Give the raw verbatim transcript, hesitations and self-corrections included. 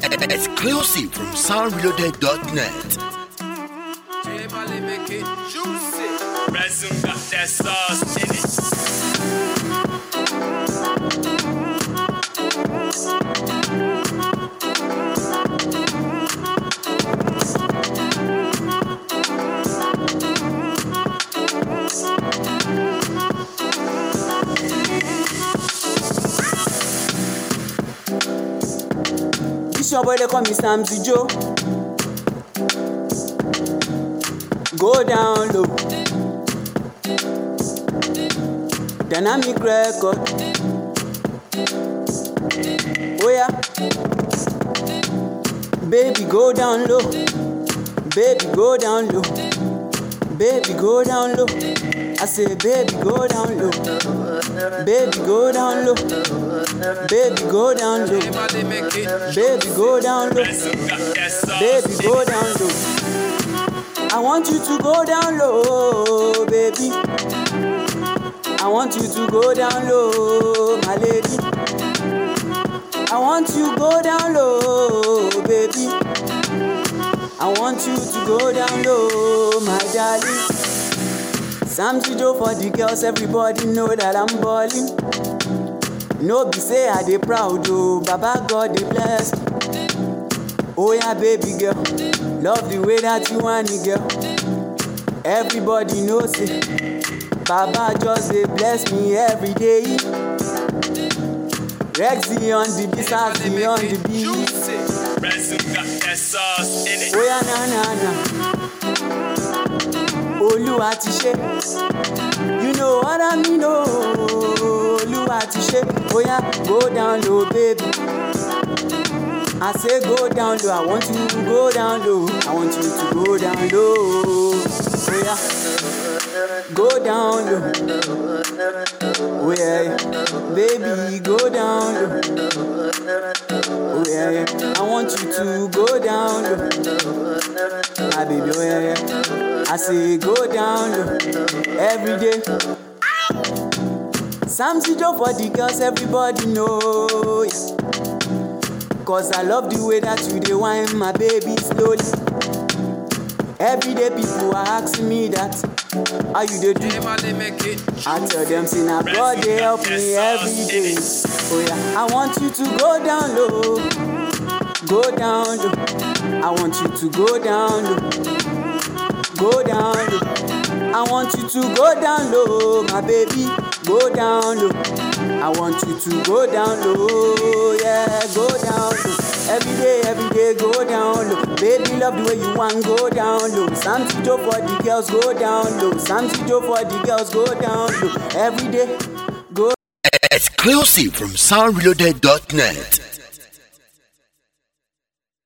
Exclusive from sound reloaded dot net. Make it juicy. Resume got that sauce in it. This your boy, they call me Samzy Joe. Go down low. Dynamic record. Oh yeah. Baby, go down low. Baby, go down low. Baby, go down low. I say, baby, go down low. Baby, go down low. Baby, go down low. Baby, go down low. Baby, go down low. I want you to go down low, baby. I want you to go down low, my lady. I want you to go down low, baby. I want you to go down low, my darling. Samzy Joe for the girls, everybody know that I'm balling. No be say I dey proud, oh, Baba God dey bless. Oh yeah, baby girl, love the way that you want it, girl. Everybody knows it. Baba just dey bless me every day. Rexy on the beat, Sassy on the beat. Resume got that sauce in it. Oh yeah, na na na. Oluwa ti ṣe. You know what I mean, oh. Oluwa ti ṣe. Oh yeah, go down low, baby. I say go down low, I want you to go down low. I want you to go down low. Oh yeah, go down low. Oh yeah, yeah. Baby, go down low. Oh yeah, yeah. I want you to go down low. My baby, oh yeah, yeah. I say go down low every day. Samzy Joe for the girls, everybody know. Yeah. Cause I love the way that you dey whine my baby slowly. Every day people are asking me that, how you dey do? I tell them, say na God dey help me every day. Oh yeah, I want you to go down low, go down low. I want you to go down low, go down low. I want you to go down low, my baby, go down low. I want you to go down low, yeah, go down low. Every day, every day, go down low. Baby, love the way you want, go down low. Samzy Joe for the girls, go down low. Samzy Joe for the girls, go down low. Every day, go. Exclusive from sound reloaded dot net.